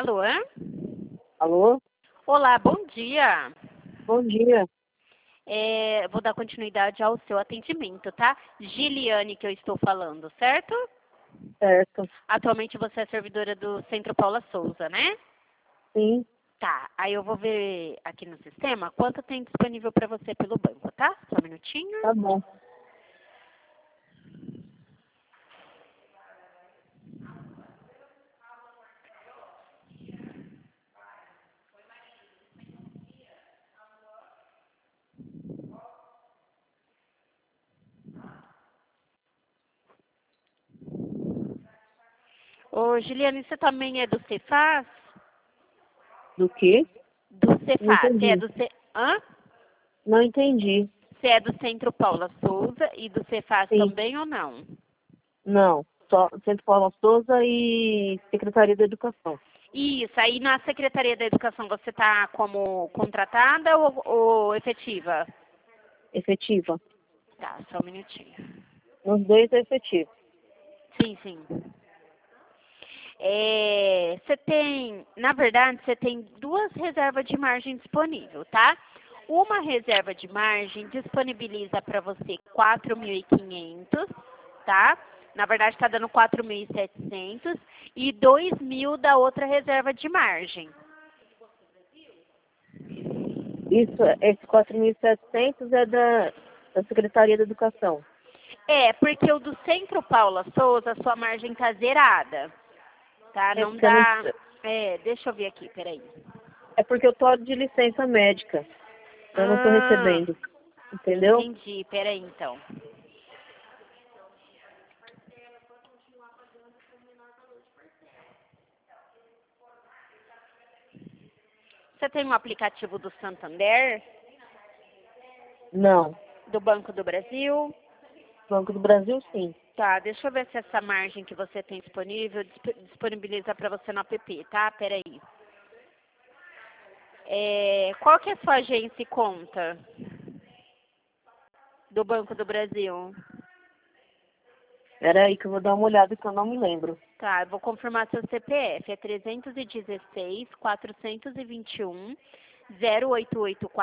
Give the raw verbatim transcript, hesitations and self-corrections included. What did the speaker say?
Alô? Alô? Olá, bom dia. Bom dia. É, vou dar continuidade ao seu atendimento, tá? Giliane que eu estou falando, certo? Certo. Atualmente você é servidora do Centro Paula Souza, né? Sim, Tá, aí eu vou ver aqui no sistema quanto tem disponível para você pelo banco, tá? Só um minutinho. tá bom. Ô, Giliane, você também é do Cefaz? Do quê? Do Não Cefaz. Você é entendi. do Ce... Hã? Não entendi. Você é do Centro Paula Souza e do Cefaz Sim. também ou não? Não. Só Centro Paula Souza e Secretaria da Educação. Isso, aí na Secretaria da Educação você está como contratada ou, ou efetiva? Efetiva. Tá, só um minutinho. Nos dois é efetivo. Sim, sim. É, você tem, na verdade, você tem duas reservas de margem disponível, tá? Uma reserva de margem disponibiliza para você quatro mil e quinhentos, tá? Na verdade, está dando quatro mil e setecentos e dois mil da outra reserva de margem. Isso, esse quatro mil e setecentos é da, da Secretaria da Educação. É, porque o do Centro Paula Souza, a sua margem tá zerada, tá? É Não porque eu, não, dá... É, deixa eu ver aqui, peraí. é porque eu tô de licença médica. Eu não tô Ah, recebendo. Entendeu? entendi, peraí então. Você tem um aplicativo do Santander, Não. do Banco do Brasil? Banco do Brasil, sim. Tá, deixa eu ver se essa margem que você tem disponível disp- disponibiliza para você no app, tá? Peraí. É, qual que é a sua agência e conta do Banco do Brasil? Espera aí que eu vou dar uma olhada que eu não me lembro. Tá, eu vou confirmar seu C P F. É trezentos e dezesseis, quatrocentos e vinte e um, zero oito oito quatro.